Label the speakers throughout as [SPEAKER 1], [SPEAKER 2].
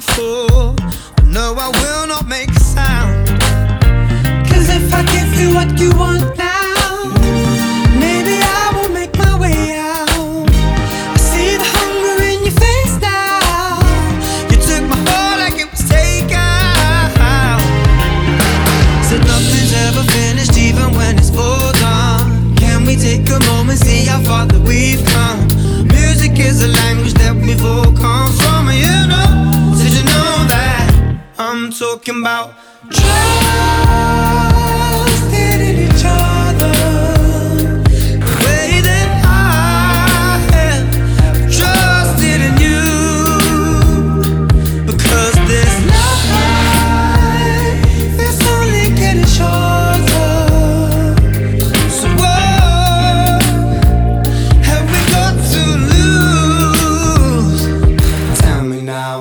[SPEAKER 1] Oh, no, I will not make a sound.
[SPEAKER 2] 'Cause if I give you what you want now, maybe I will make my way out. I see the hunger in your face now.
[SPEAKER 1] You took my heart like it was takeout. Said nothing's ever finished, even when it's all done. Can we take a moment, see how far that we've come? Music is a language that we've all come from. And you know, did you know that I'm talking about trusting in each other, the way that I have trusted in you? Because this life is only getting shorter. So what have we got to lose? Tell me now.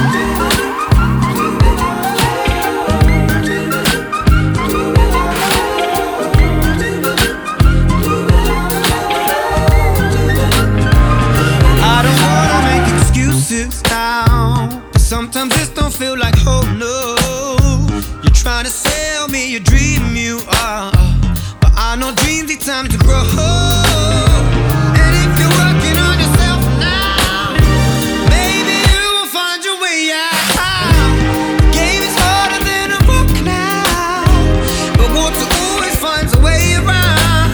[SPEAKER 1] I don't wanna make excuses now, but sometimes this don't feel like home, no. You're trying to sell me your dream, you are, but I know dreams need time to grow. And if you're working on yourself now, maybe you will find your way out. The game is harder than a book now, but water always finds a way around.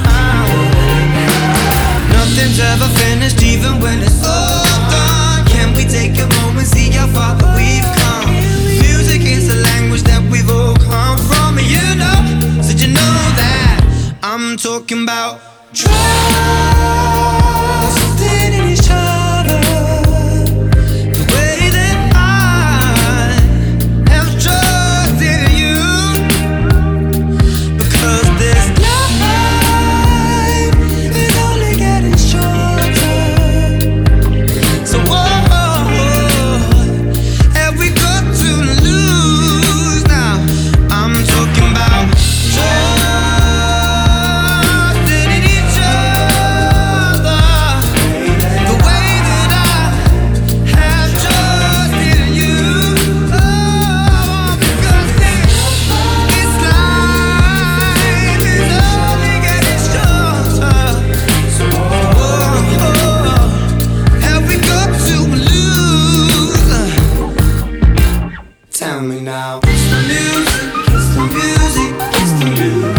[SPEAKER 1] Nothing's ever finished, even when it's all done. Can we take a moment, see how far that we've come? Music is a language that we've all come from. And you know, said you know that I'm talking about trusting in each other, the way that I have trusted in you. Because this life is only getting shorter. So what have we got to lose now? I'm talking about trusting in each other, the way that I have trusted in you. Oh, because this life is only getting shorter. So what have we got to lose? Tell me now. It's the music, it's the music, it's the music.